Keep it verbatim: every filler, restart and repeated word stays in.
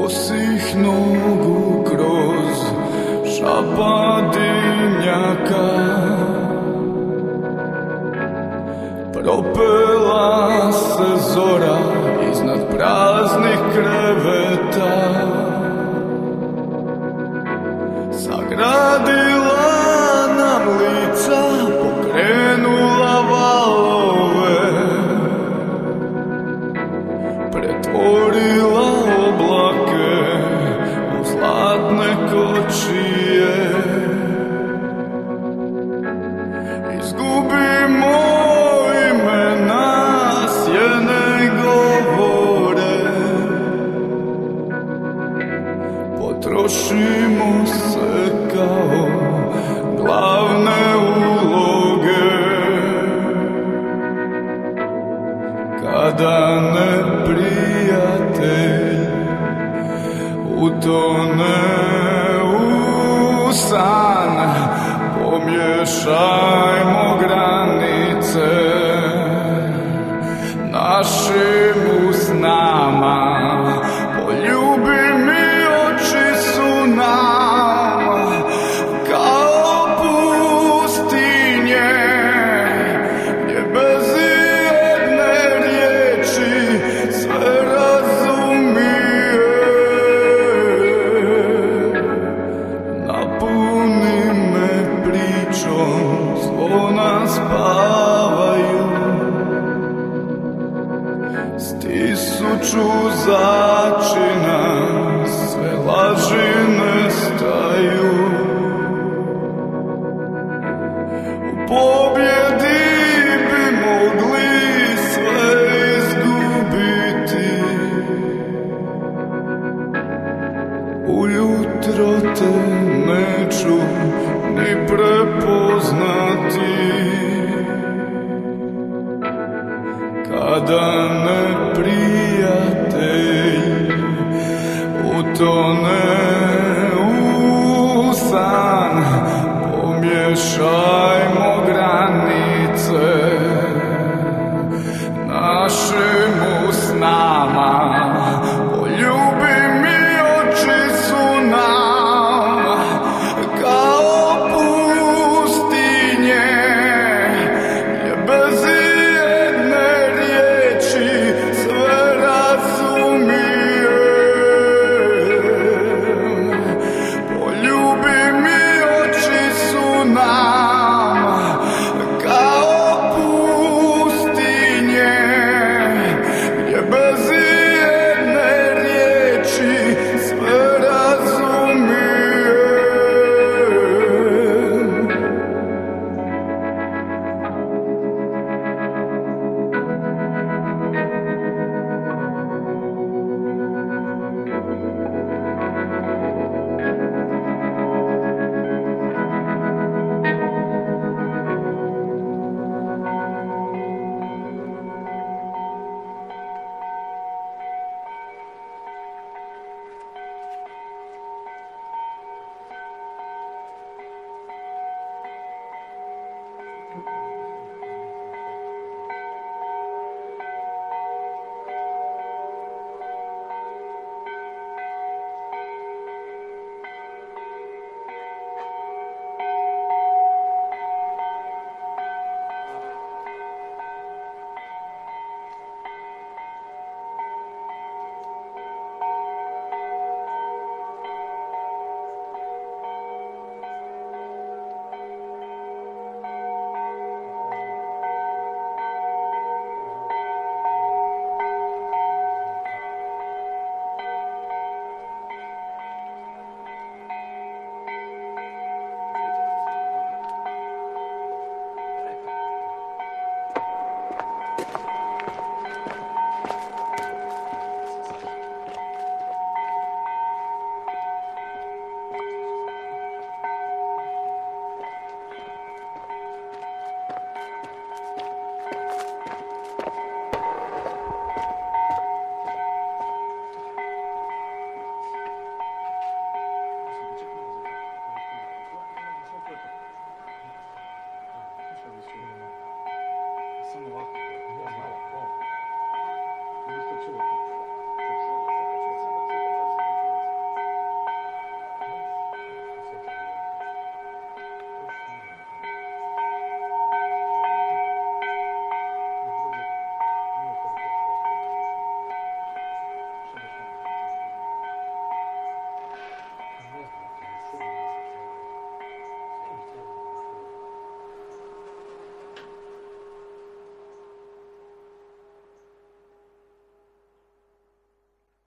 bosih nogu kroz šapa dimnjaka propela se zora iznad praznih kreveta, sagradila nam lica, pokrenula valove, pretvorila oblake u zlatne kočije. Izgubimo imena, sjene govore, potrošimo se kao glavne uloge. Kada neprijatelj utone u san, pomješajmo granice našim usnama. Poljubi mi, oči su nam kao pustinje, gdje bez jedne riječi sve razumije. Napuni me pričom, zvona spavaju, s tisuću začina sve laži nestaju. U pobjedi bi mogli sve izgubiti, ujutro te neću ni prepoznati. Kada neprijatelj utone